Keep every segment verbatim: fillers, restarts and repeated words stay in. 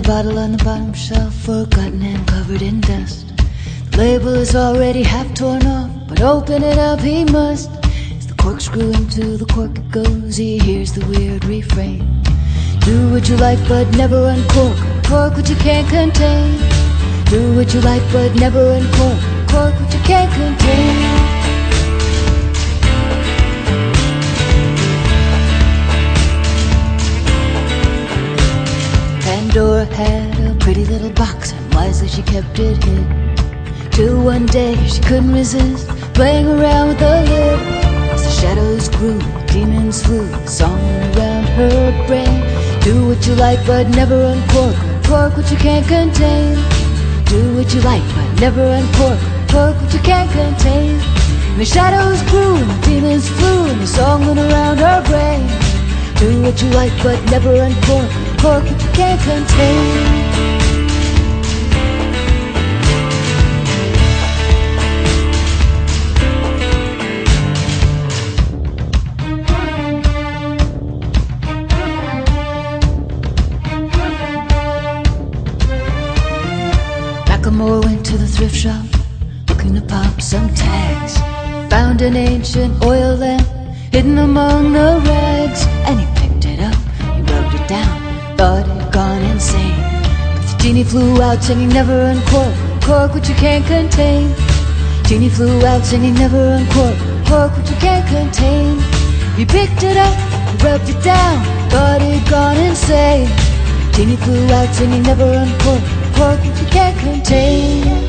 the bottle on the bottom shelf, forgotten and covered in dust. The label is already half torn off, but open it up he must. As the corkscrew into the cork it goes, he hears the weird refrain. Do what you like but never uncork, cork what you can't contain. Do what you like but never uncork, cork what you can't contain. Pandora had a pretty little box, and wisely she kept it hid. Till one day she couldn't resist playing around with the lid. As the shadows grew, demons flew, a song went around her brain. Do what you like but never uncork, cork what you can't contain. Do what you like but never uncork, cork what you can't contain. And the shadows grew and the demons flew, and the song went around her brain. Do what you like but never uncork, cork what you can't contain. Macklemore went to the thrift shop, looking to pop some tags. Found an ancient oil lamp hidden among the rags, and he picked it up, he rubbed it down, thought it had gone insane. But the genie flew out singing never uncork, cork what you can't contain. Genie flew out singing never uncork, cork what you can't contain. He picked it up, he rubbed it down, thought it had gone insane. Genie flew out singing never uncork, cork what you can't contain.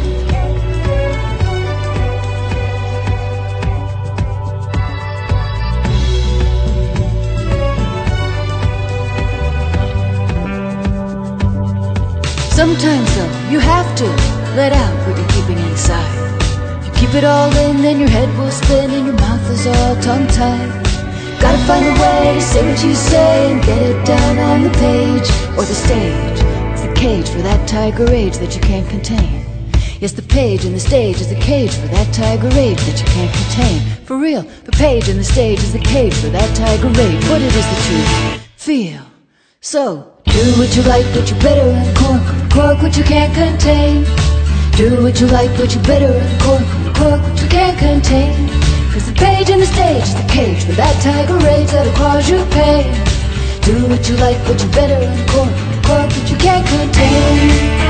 Sometimes though, you have to let out what you're keeping inside. If you keep it all in, then your head will spin and your mouth is all tongue-tied. Gotta find a way to say what you say and get it down on the page or the stage. It's the cage for that tiger rage that you can't contain. Yes, the page and the stage is the cage for that tiger rage that you can't contain. For real, the page and the stage is the cage for that tiger rage. What it is that you feel. So, do what you like, but you better uncork, cork what you can't contain. Do what you like, but you better uncork, cork what you can't contain. Cause the page and the stage is the cage for that tiger rage that'll cause you pain. Do what you like, but you better uncork, cork what you can't contain.